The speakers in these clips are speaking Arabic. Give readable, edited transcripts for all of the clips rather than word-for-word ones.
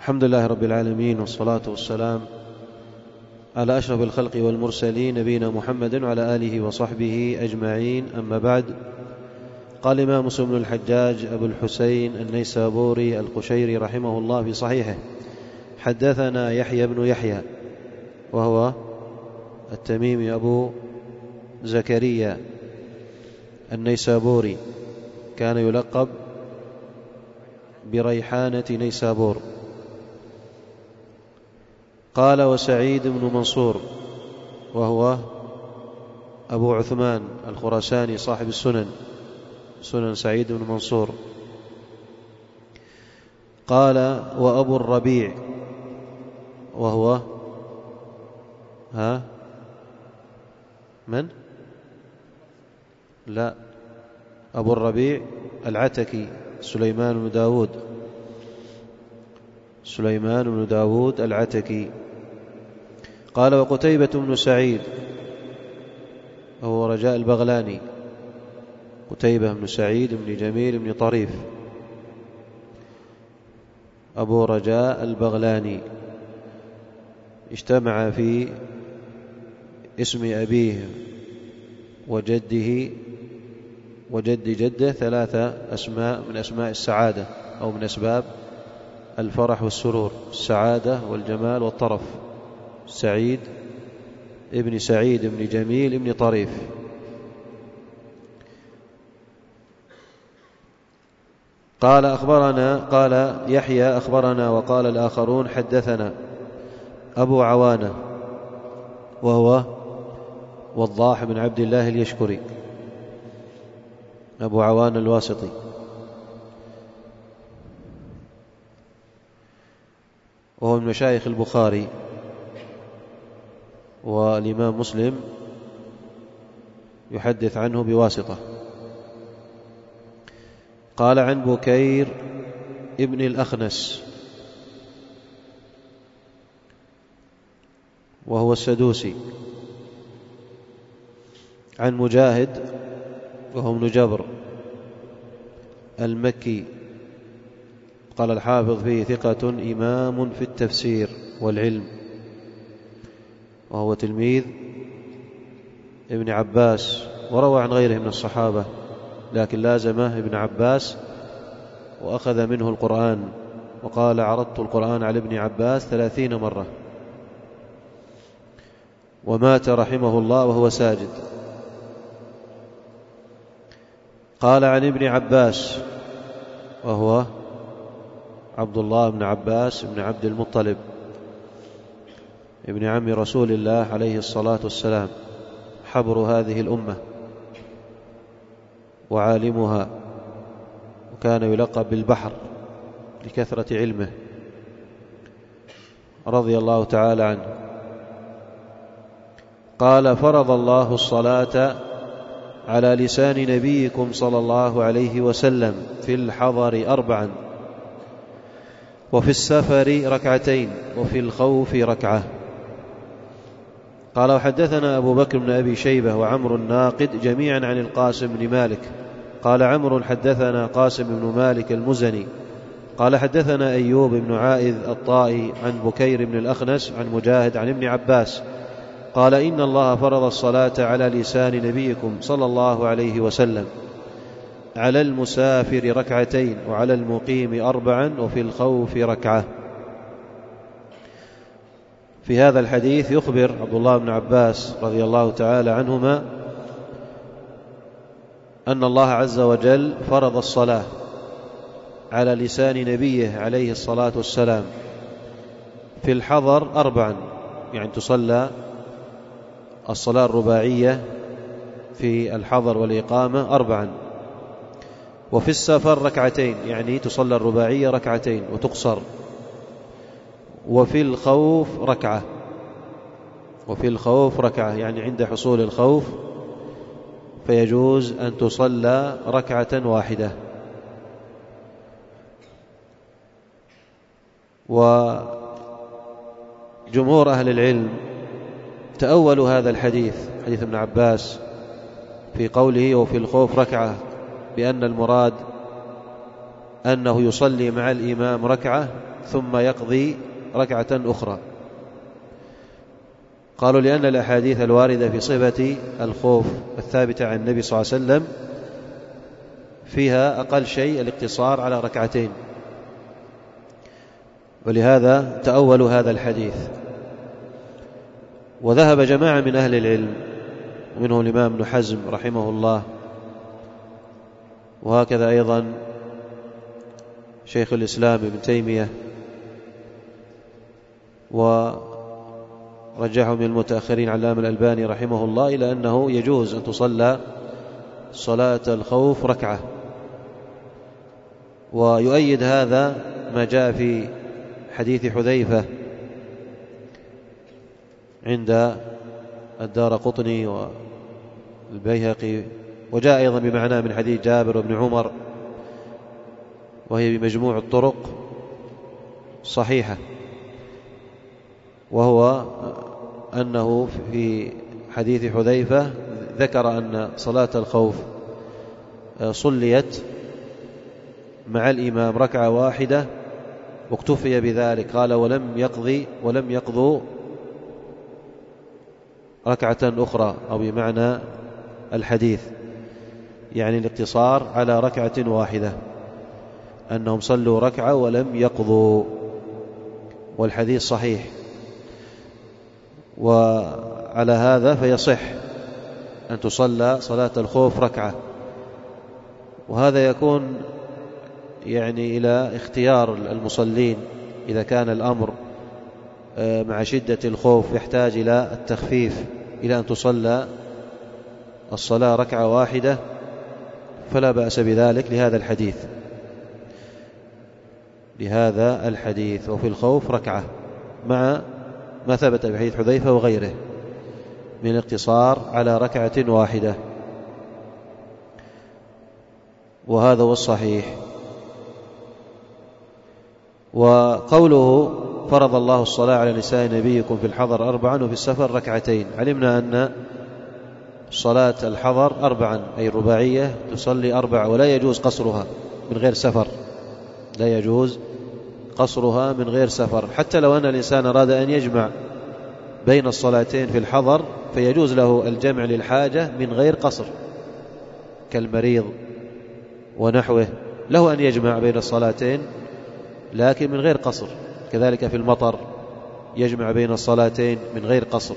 الحمد لله رب العالمين، والصلاة والسلام على أشرف الخلق والمرسلين نبينا محمد وعلى آله وصحبه أجمعين. أما بعد، قال الإمام مسلم بن الحجاج أبو الحسين النيسابوري القشيري رحمه الله في صحيحه: حدثنا يحيى بن يحيى، وهو التميمي أبو زكريا النيسابوري، كان يلقب بريحانة نيسابور. قال: وسعيد بن منصور، وهو أبو عثمان الخراساني صاحب سنن سعيد بن منصور. قال: وأبو الربيع، وهو من؟ لا، أبو الربيع العتكي سليمان بن داود العتكي. قال: وقتيبة بن سعيد، وهو رجاء البغلاني، قتيبة بن سعيد بن جميل بن طريف أبو رجاء البغلاني، اجتمع في اسم أبيه وجده وجد جده 3 أسماء من أسماء السعادة، أو من أسباب الفرح والسرور: السعادة والجمال والطرف. سعيد ابن سعيد ابن جميل ابن طريف. قال يحيى أخبرنا، وقال الآخرون حدثنا أبو عوانة، وهو وضاح بن عبد الله اليشكري، أبو عوانة الواسطي. وهو من مشايخ البخاري، والإمام مسلم يحدث عنه بواسطة. قال: عن بكير ابن الأخنس، وهو السدوسي. عن مجاهد، وهو ابن جبر المكي. قال الحافظ فيه: ثقة إمام في التفسير والعلم، وهو تلميذ ابن عباس، وروى عن غيره من الصحابة، لكن لازمه ابن عباس وأخذ منه القرآن، وقال: عرضت القرآن على ابن عباس 30 مرة. ومات رحمه الله وهو ساجد. قال: عن ابن عباس، وهو عبد الله بن عباس بن عبد المطلب ابن عم رسول الله عليه الصلاة والسلام، حبر هذه الأمة وعالمها، وكان يلقب بالبحر لكثرة علمه رضي الله تعالى عنه. قال: فرض الله الصلاة على لسان نبيكم صلى الله عليه وسلم في الحضر 4، وفي السفر 2، وفي الخوف 1. قال: وحدثنا أبو بكر بن أبي شيبة وعمر الناقد جميعا عن القاسم بن مالك. قال عمرو: حدثنا قاسم بن مالك المزني قال: حدثنا أيوب بن عائذ الطائي عن بكير بن الأخنس عن مجاهد عن ابن عباس قال: إن الله فرض الصلاة على لسان نبيكم صلى الله عليه وسلم، على المسافر 2، وعلى المقيم 4، وفي الخوف 1. في هذا الحديث يخبر عبد الله بن عباس رضي الله تعالى عنهما أن الله عز وجل فرض الصلاة على لسان نبيه عليه الصلاة والسلام في الحضر 4، يعني تصلى الصلاة الرباعية في الحضر والإقامة 4، وفي السفر 2، يعني تصلى الرباعية 2 وتقصر، وفي الخوف 1، يعني عند حصول الخوف فيجوز أن تصلى 1 وجمهور أهل العلم تأولوا هذا الحديث، حديث ابن عباس، في قوله: وفي الخوف 1، بأن المراد أنه يصلي مع الإمام ركعة ثم يقضي ركعة أخرى. قالوا لأن الأحاديث الواردة في صفة الخوف الثابتة عن النبي صلى الله عليه وسلم فيها أقل شيء الاقتصار على ركعتين، ولهذا تأولوا هذا الحديث. وذهب جماعة من أهل العلم ومنهم الإمام ابن حزم رحمه الله، وهكذا أيضا شيخ الإسلام ابن تيمية، ورجحه من المتأخرين علامة الألباني رحمه الله، إلى أنه يجوز أن تصلى صلاة الخوف ركعة. ويؤيد هذا ما جاء في حديث حذيفة عند الدارقطني والبيهقي، وجاء أيضا بمعناه من حديث جابر وابن عمر، وهي بمجموع الطرق صحيحة. وهو أنه في حديث حذيفة ذكر أن صلاة الخوف صليت مع الإمام ركعة واحدة واكتفي بذلك. قال ولم يقضوا ركعة أخرى، أو بمعنى الحديث يعني الاقتصار على ركعة واحدة، أنهم صلوا ركعة ولم يقضوا، والحديث صحيح. وعلى هذا فيصح أن تصلى صلاة الخوف ركعة، وهذا يكون يعني إلى اختيار المصلين. إذا كان الأمر مع شدة الخوف يحتاج إلى التخفيف إلى أن تصلى الصلاة ركعة واحدة فلا بأس بذلك لهذا الحديث. وفي الخوف ركعة مع ما ثبت بحديث حذيفة وغيره من الاقتصار على ركعة واحدة، وهذا هو الصحيح. وقوله فرض الله الصلاة على نساء نبيكم في الحضر 4 وفي السفر 2 علمنا أن صلاة الحضر 4 أي الرباعية تصلي 4، ولا يجوز قصرها من غير سفر، لا يجوز قصرها من غير سفر. حتى لو أن الإنسان أراد أن يجمع بين الصلاتين في الحضر فيجوز له الجمع للحاجة من غير قصر، كالمريض ونحوه له أن يجمع بين الصلاتين لكن من غير قصر. كذلك في المطر يجمع بين الصلاتين من غير قصر.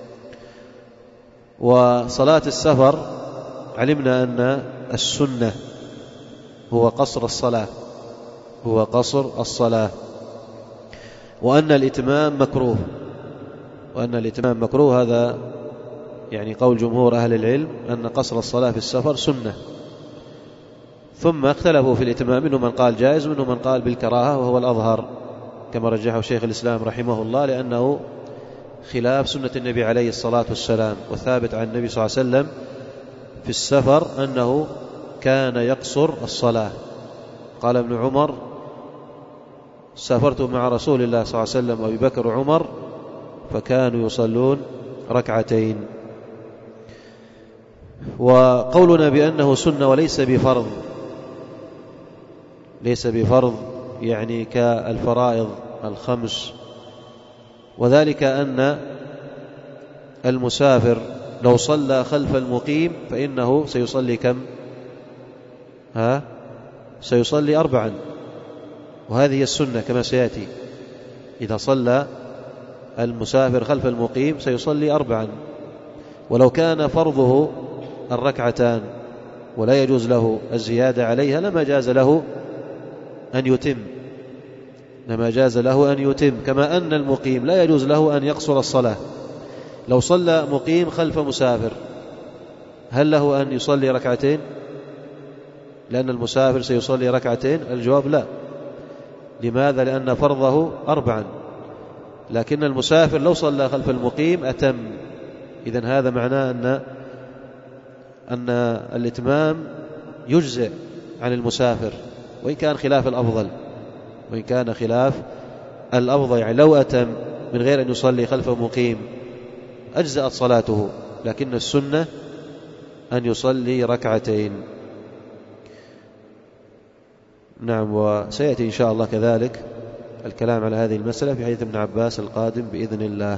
وصلاة السفر علمنا أن السنة هو قصر الصلاة، وأن الإتمام مكروه، هذا يعني قول جمهور أهل العلم أن قصر الصلاة في السفر سنة. ثم اختلفوا في الإتمام، منهم من قال جائز ومنهم من قال بالكراهة، وهو الأظهر كما رجحه شيخ الإسلام رحمه الله، لأنه خلاف سنة النبي عليه الصلاة والسلام. وثابت عن النبي صلى الله عليه وسلم في السفر أنه كان يقصر الصلاة. قال ابن عمر: سافرت مع رسول الله صلى الله عليه وسلم وأبي بكر وعمر فكانوا يصلون 2. وقولنا بأنه سنة وليس بفرض، ليس بفرض يعني كالفرائض 5، وذلك أن المسافر لو صلى خلف المقيم فإنه سيصلي كم؟ سيصلي 4، وهذه السنة كما سيأتي. إذا صلى المسافر خلف المقيم سيصلي 4، ولو كان فرضه 2 ولا يجوز له الزيادة عليها لما جاز له أن يتم، كما أن المقيم لا يجوز له أن يقصر الصلاة. لو صلى مقيم خلف مسافر هل له أن يصلي 2 لأن المسافر سيصلي 2؟ الجواب لا. لماذا؟ لأن فرضه 4، لكن المسافر لو صلى خلف المقيم أتم. إذن هذا معناه أن الإتمام يجزئ عن المسافر، وإن كان خلاف الأفضل، يعني لو أتم من غير أن يصلي خلف مقيم أجزأت صلاته، لكن السنة أن يصلي 2. نعم. وسيأتي إن شاء الله كذلك الكلام على هذه المسألة في حديث ابن عباس القادم بإذن الله.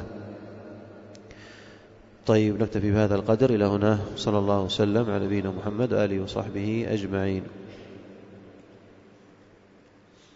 طيب، نكتفي بهذا القدر إلى هنا. صلى الله وسلم على نبينا محمد وآله وصحبه أجمعين.